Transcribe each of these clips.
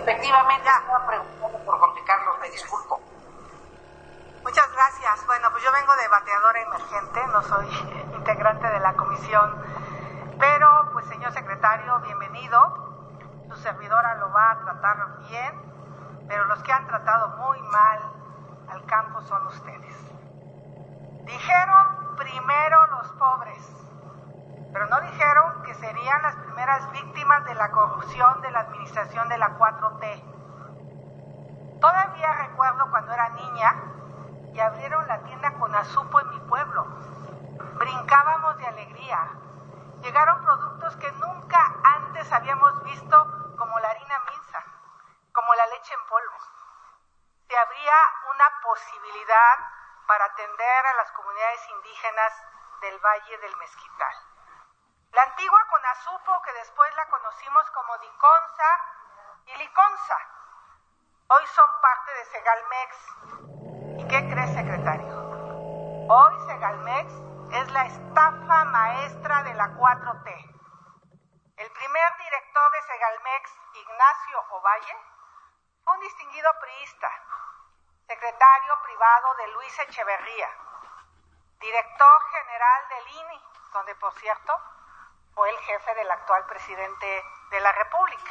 Efectivamente, estaba preguntando por Jorge Carlos, me disculpo. Muchas gracias. Bueno, pues yo vengo de bateadora emergente, no soy integrante de la comisión, pero pues señor secretario, bienvenido. Su servidora lo va a tratar bien, pero los que han tratado muy mal al campo son ustedes. Dijeron primero los pobres, pero no dijeron que serían las primeras víctimas de la corrupción de la administración de la 4T. Todavía recuerdo cuando era niña y abrieron la tienda Conazupo en mi pueblo. Brincábamos de alegría. Llegaron productos que nunca antes habíamos visto, como la harina Minza, como la leche en polvo. Se abría una posibilidad para atender a las comunidades indígenas del Valle del Mezquital. La antigua Conazupo, que después la conocimos como Diconsa y Liconsa, hoy son parte de Segalmex. ¿Y qué cree, secretario? Hoy Segalmex es la estafa maestra de la 4T. El primer director de Segalmex, Ignacio Ovalle, fue un distinguido priista, secretario privado de Luis Echeverría, director general del INI, donde, por cierto, fue el jefe del actual presidente de la República,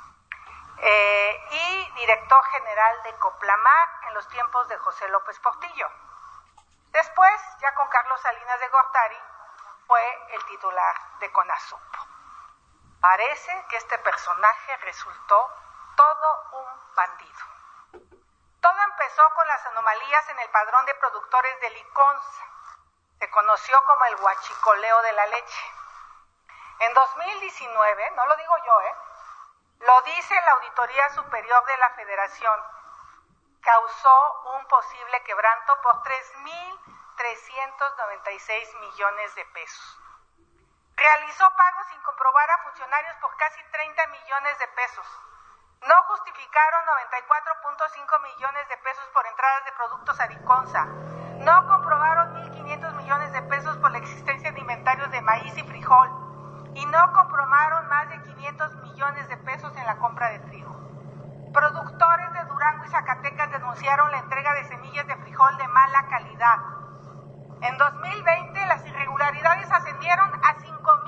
y director general de Coplamar en los tiempos de José López Portillo. Después, ya con Carlos Salinas de Gortari, fue el titular de Conazupo. Parece que este personaje resultó todo un bandido. Todo empezó con las anomalías en el padrón de productores de Liconsa. Se conoció como el huachicoleo de la leche. En 2019, no lo digo yo, lo dice la Auditoría Superior de la Federación, causó un posible quebranto por 3.396 millones de pesos. Realizó pagos sin comprobar a funcionarios por casi 30 millones de pesos. No justificaron 94.5 millones de pesos por entradas de productos a Liconsa. No comprobaron 1.500 millones de pesos por la existencia de inventarios de maíz y frijol. Y no comprobaron más de 500 millones de pesos en la compra de trigo. Productores de Durango y Zacatecas denunciaron la entrega de semillas de frijol de mala calidad. En 2020 las irregularidades ascendieron a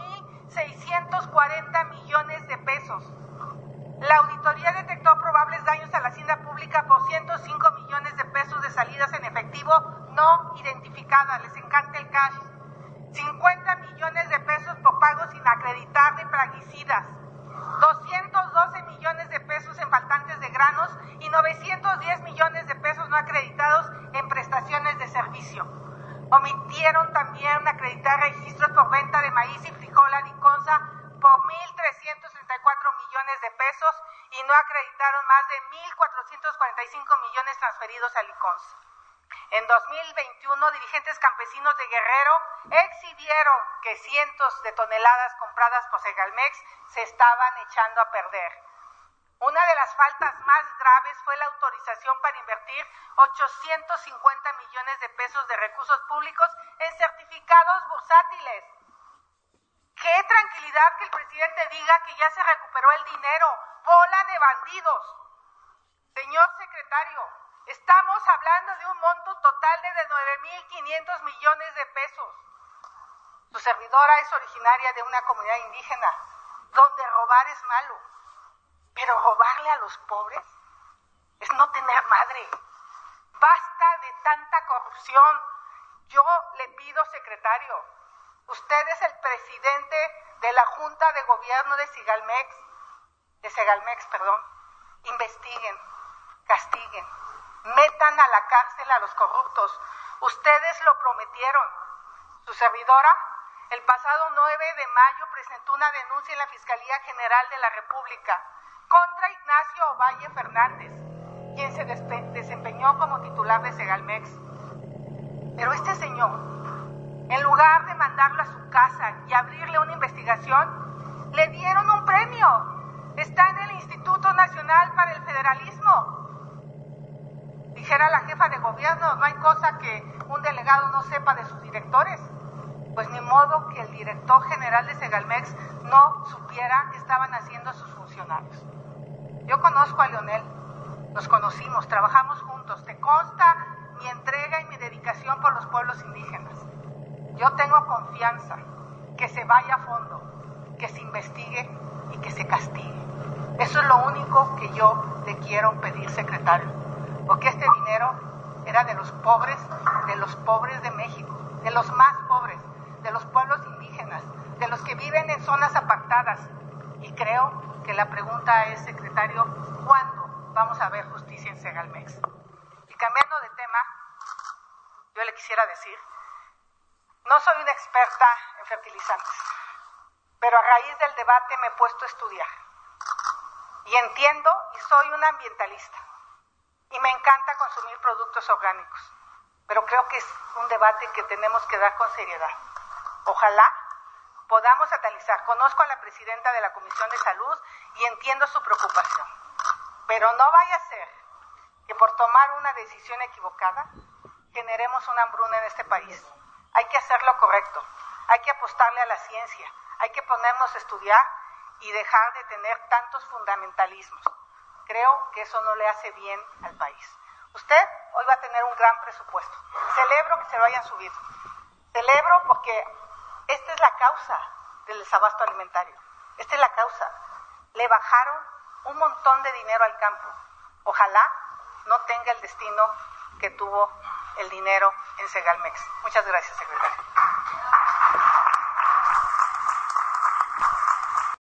5.640 millones de pesos. La auditoría detectó probables daños a la hacienda pública por 105 millones de pesos de salidas en efectivo no identificadas. Les encanta el cash. 50 millones de pesos por pagos sin acreditar de plaguicidas, 212 millones de pesos en faltantes de granos y 910 millones de pesos no acreditados en prestaciones de servicio. Omitieron también acreditar registros por venta de maíz y frijol a Liconsa por 1.334 millones de pesos y no acreditaron más de 1.445 millones transferidos a Liconsa. En 2021, dirigentes campesinos de Guerrero exhibieron que cientos de toneladas compradas por Segalmex se estaban echando a perder. Una de las faltas más graves fue la autorización para invertir 850 millones de pesos de recursos públicos en certificados bursátiles. ¡Qué tranquilidad que el presidente diga que ya se recuperó el dinero! ¡Bola de bandidos! Señor secretario, estamos hablando de un monto total de 9.500 millones de pesos. Su servidora es originaria de una comunidad indígena, donde robar es malo. Pero robarle a los pobres es no tener madre. Basta de tanta corrupción. Yo le pido, secretario, usted es el presidente de la Junta de Gobierno de Segalmex, investiguen, castiguen, metan a la cárcel a los corruptos. Ustedes lo prometieron. Su servidora, el pasado 9 de mayo, presentó una denuncia en la Fiscalía General de la República contra Ignacio Ovalle Fernández, quien se desempeñó como titular de Segalmex. Pero este señor, en lugar de mandarlo a su casa y abrirle una investigación, le dieron un premio. Está en el Instituto Nacional para el Federalismo. Dijera la jefa de gobierno, no hay cosa que un delegado no sepa de sus directores. Pues ni modo que el director general de Segalmex no supiera qué estaban haciendo sus funcionarios. Yo conozco a Leonel, nos conocimos, trabajamos juntos, te consta mi entrega y mi dedicación por los pueblos indígenas. Yo tengo confianza, que se vaya a fondo, que se investigue y que se castigue. Eso es lo único que yo le quiero pedir, secretario, porque este dinero era de los pobres de México, de los más pobres, de los pueblos indígenas, de los que viven en zonas apartadas. Y creo que la pregunta es, secretario, ¿cuándo vamos a ver justicia en Segalmex? Y cambiando de tema, yo le quisiera decir, no soy una experta en fertilizantes, pero a raíz del debate me he puesto a estudiar. Y entiendo y soy una ambientalista. Y me encanta consumir productos orgánicos. Pero creo que es un debate que tenemos que dar con seriedad. Ojalá podamos analizar. Conozco a la presidenta de la Comisión de Salud y entiendo su preocupación. Pero no vaya a ser que por tomar una decisión equivocada generemos una hambruna en este país. Hay que hacer lo correcto. Hay que apostarle a la ciencia. Hay que ponernos a estudiar y dejar de tener tantos fundamentalismos. Creo que eso no le hace bien al país. Usted hoy va a tener un gran presupuesto. Celebro que se lo hayan subido. Celebro porque esta es la causa del desabasto alimentario. Esta es la causa. Le bajaron un montón de dinero al campo. Ojalá no tenga el destino que tuvo el dinero en Segalmex. Muchas gracias, secretario.